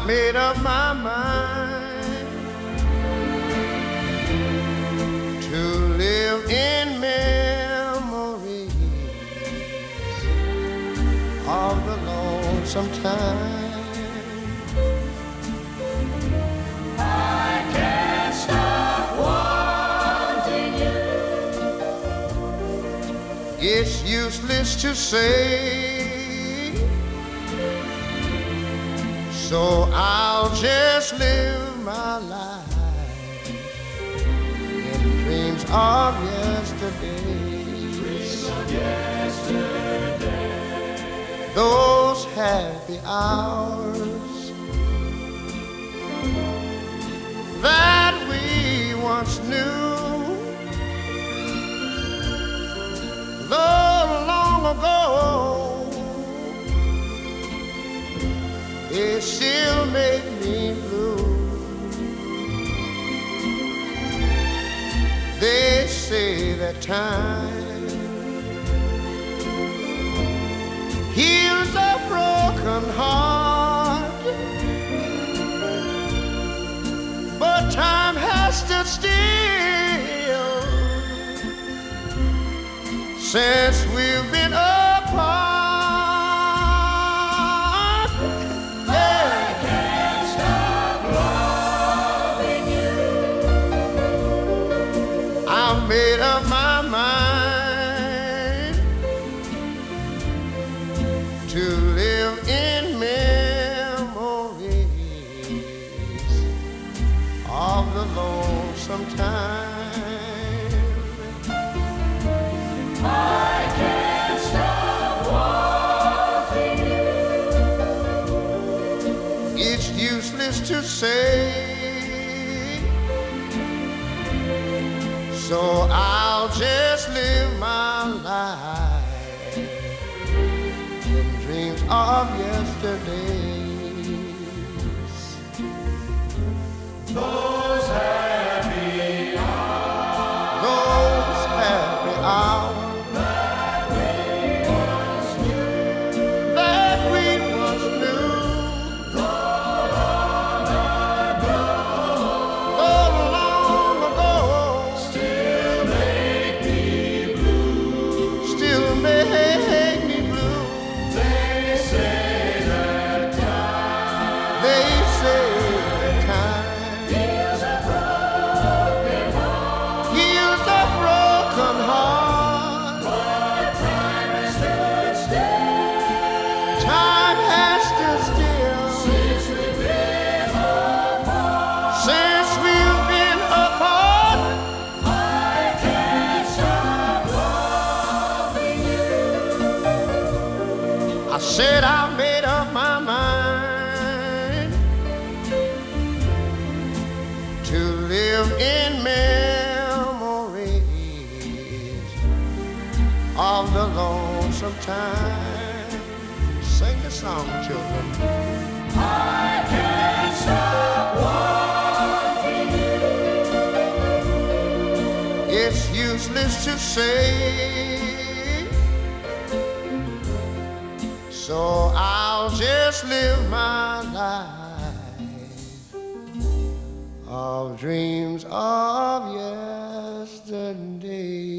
made up my mind to live in memories of the lonesome time. I can't stop wanting you. It's useless to say, so I'll just live my life in dreams of yesterday. Dreams of yesterday. Those happy hours that we once knew, though long ago, they still make me blue. They say that time heals a broken heart, but time has stood still since we've been apart. Made up my mind to live in memories of the lonesome time. I can't stop wanting you. It's useless to say, so I'll just live my life in dreams of yesterdays. Those happy hours. Those happy hours That we once knew. that we once knew. Though long ago. Oh, long ago. Still make me blue. Still make me blue. They say that time They say time heals a broken heart. heals a broken heart. But time has stood still Time has stood still since we've been apart. since we've been apart. I can't stop loving you. I said I made up my mind to live in memories of the lonesome time. Sing the song, children. I can't stop wanting you. It's useless to say, so I'll just live my life of dreams of yesterday.